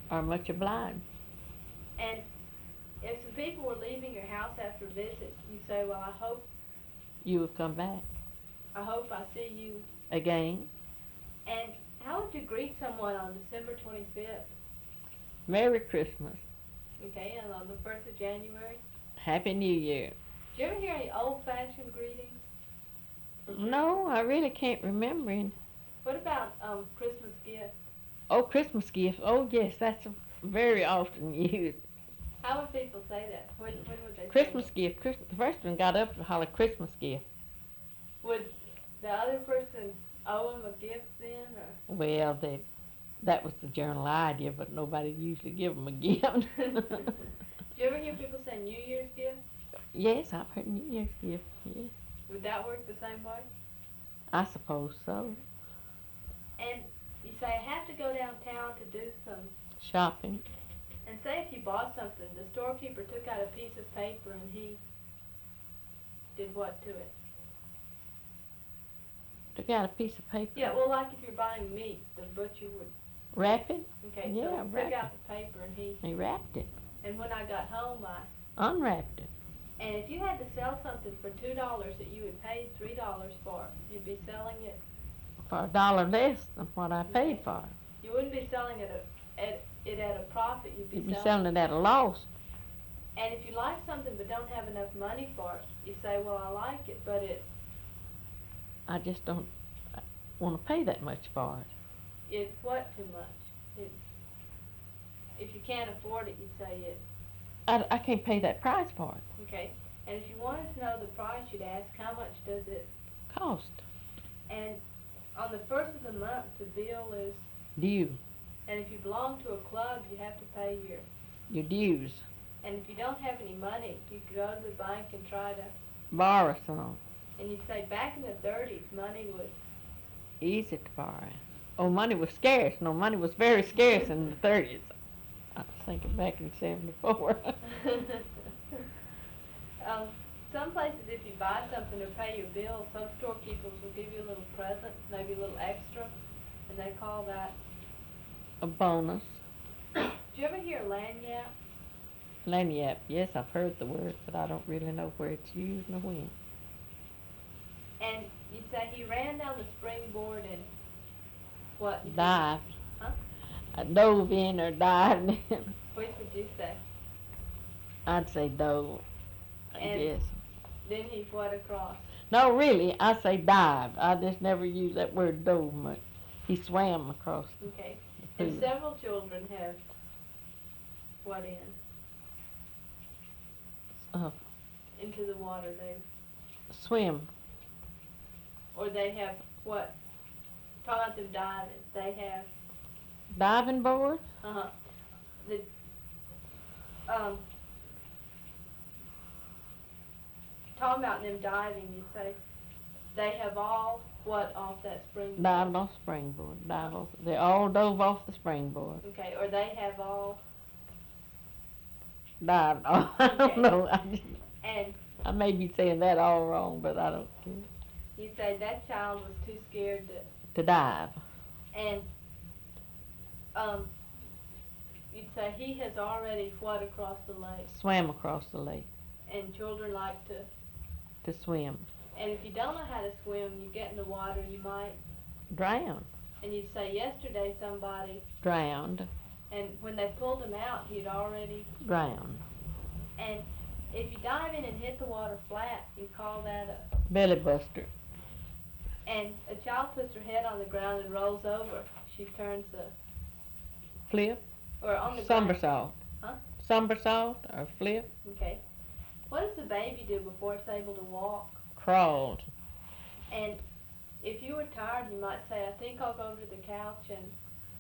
are much obliged. And if some people were leaving your house after a visit, you say, well, You will come back I hope I see you. again. And how would you greet someone on December 25th? Merry Christmas. Okay, and on the 1st of January? Happy New Year. Do you ever hear any old-fashioned greetings for Christmas? No, I really can't remember any. What about Christmas gifts? Oh, Christmas gift. Oh, yes, that's very often used. How would people say that? When would they say Christmas that? gift. The first one got up to holler Christmas gift. Would the other person owe them a gift then, or? Well, that was the general idea, but nobody usually give them a gift. Do you ever hear people say New Year's gift? Yes, I've heard New Year's gift. Yes, Would that work the same way? I suppose so. And you say, I have to go downtown to do some. Shopping. And say if you bought something, the storekeeper took out a piece of paper and he did what to it? Took out a piece of paper. Yeah, well, like if you're buying meat, the butcher would. Wrap it. Okay, Yeah, so he wrap took out it. the paper and he. He wrapped it. And when I got home, Unwrapped it. and if you had to sell something for $2 that you had paid $3 for, you'd be selling it. For $1 less than what I paid Okay. for You wouldn't be selling it at a profit. You'd it. You'd be be selling. selling it at a loss. And if you like something but don't have enough money for it, you say, well, I like it, but I just don't want to pay that much for it. it's what too much? If you can't afford it, you'd say it. I can't pay that price for it. Okay. And if you wanted to know the price, you'd ask, how much does it? Cost. And on the first of the month, the bill is. Due. And if you belong to a club, you have to pay Your dues. And if you don't have any money, you could go to the bank and try to. Borrow some. And you'd say back in the 30s, money was. Easy to borrow. Oh, money was scarce. No, money was very scarce in the 30s. I was thinking back in 74. Some places, if you buy something or pay your bill, some storekeepers will give you a little present, maybe a little extra, and they call that. A bonus. Do you ever hear lagniappe? Lagniappe. Yes, I've heard the word, but I don't really know where it's used nor when. And you'd say he ran down the springboard and what? Dived. Huh? I dove in or dived in. Which would you say? I'd say dove. I And guess. then he what across? No, really, I say dive. I just never use that word dove much. He swam across Okay. the And pool. several children have what in? Uh, Into the water, swim. or they have what? Talking about them diving. They have Diving board? the talking about them diving. You say they have all what off that springboard? Dived off springboard. They all dove off the springboard. Okay, or they have all. Dived off. I don't Okay. know. And I may be saying that all wrong, but I don't care. you say that child was too scared To dive. and you'd say he has already what across the lake, Swam across the lake. and children like to. To swim. And if you don't know how to swim, you get in the water, you might. Drown. And you'd say yesterday somebody, Drowned. and when they pulled him out, he'd already. Drowned. And if you dive in and hit the water flat, you call that a. Belly buster. And a child puts her head on the ground and rolls over. She turns the. Flip. Or on the ground. Somersault. Huh? Somersault or flip. Okay. What does the baby do before it's able to walk? Crawled. And if you were tired, you might say, I think I'll go to the couch and